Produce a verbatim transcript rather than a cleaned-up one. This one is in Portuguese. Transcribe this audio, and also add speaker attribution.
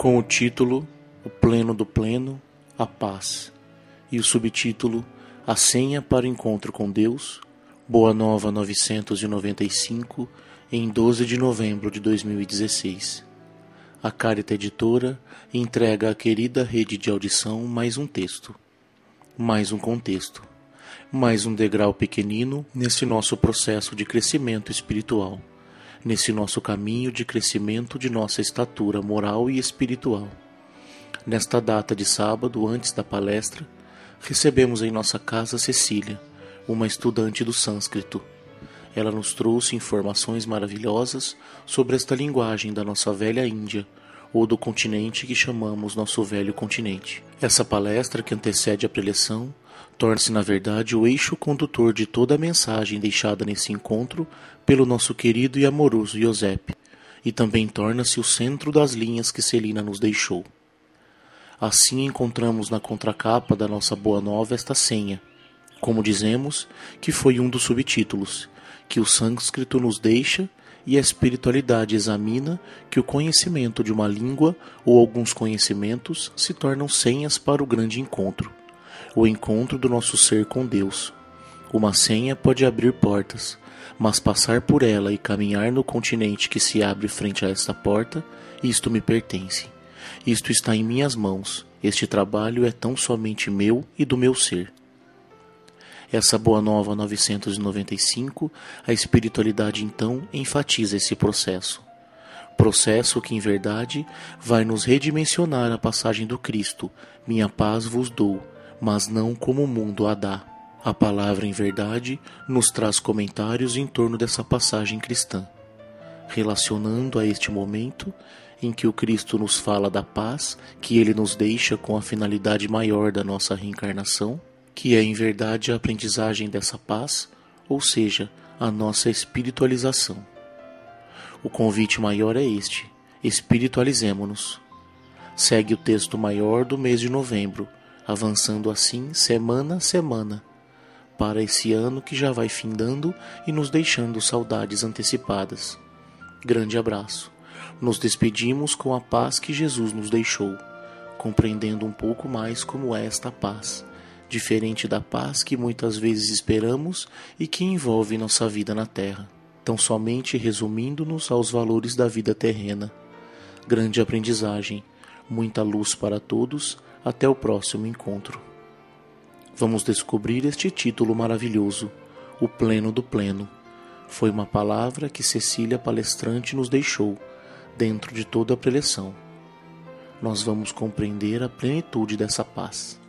Speaker 1: com o título O Pleno do Pleno, a Paz, e o subtítulo A Senha para o Encontro com Deus, Boa Nova novecentos e noventa e cinco, em doze de novembro de dois mil e dezesseis. A Carta Editora entrega à querida rede de audição mais um texto, mais um contexto, mais um degrau pequenino nesse nosso processo de crescimento espiritual, nesse nosso caminho de crescimento de nossa estatura moral e espiritual. Nesta data de sábado, antes da palestra, recebemos em nossa casa Cecília, uma estudante do sânscrito. Ela nos trouxe informações maravilhosas sobre esta linguagem da nossa velha Índia, ou do continente que chamamos nosso velho continente. Essa palestra, que antecede a preleção, torna-se na verdade o eixo condutor de toda a mensagem deixada nesse encontro pelo nosso querido e amoroso Iosep, e também torna-se o centro das linhas que Celina nos deixou. Assim encontramos na contracapa da nossa Boa Nova esta senha, como dizemos, que foi um dos subtítulos, que o sânscrito nos deixa e a espiritualidade examina que o conhecimento de uma língua ou alguns conhecimentos se tornam senhas para o grande encontro, o encontro do nosso ser com Deus. Uma senha pode abrir portas, mas passar por ela e caminhar no continente que se abre frente a esta porta, isto me pertence. Isto está em minhas mãos, este trabalho é tão somente meu e do meu ser. Essa Boa Nova novecentos e noventa e cinco, a espiritualidade então enfatiza esse processo. Processo que em verdade vai nos redimensionar a passagem do Cristo, minha paz vos dou, mas não como o mundo a dá. A palavra em verdade nos traz comentários em torno dessa passagem cristã, relacionando a este momento em que o Cristo nos fala da paz que ele nos deixa com a finalidade maior da nossa reencarnação, que é em verdade a aprendizagem dessa paz, ou seja, a nossa espiritualização. O convite maior é este: espiritualizemo-nos. Segue o texto maior do mês de novembro, avançando assim semana a semana, para esse ano que já vai findando e nos deixando saudades antecipadas. Grande abraço. Nos despedimos com a paz que Jesus nos deixou, compreendendo um pouco mais como é esta paz, diferente da paz que muitas vezes esperamos e que envolve nossa vida na terra, tão somente resumindo-nos aos valores da vida terrena. Grande aprendizagem, muita luz para todos, até o próximo encontro. Vamos descobrir este título maravilhoso, O Pleno do Pleno. Foi uma palavra que Cecília palestrante nos deixou, dentro de toda a preleção. Nós vamos compreender a plenitude dessa paz.